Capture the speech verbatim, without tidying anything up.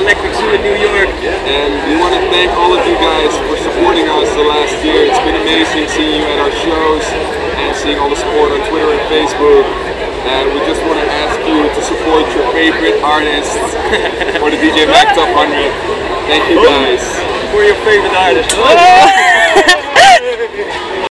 Electric Zoo in New York. And we want to thank all of you guys for supporting us the last year. It's been amazing seeing you at our shows and seeing all the support on Twitter and Facebook. And we just want to ask you to support your favorite artists for the D J Mag Top one hundred. Thank you guys. For your favorite artist.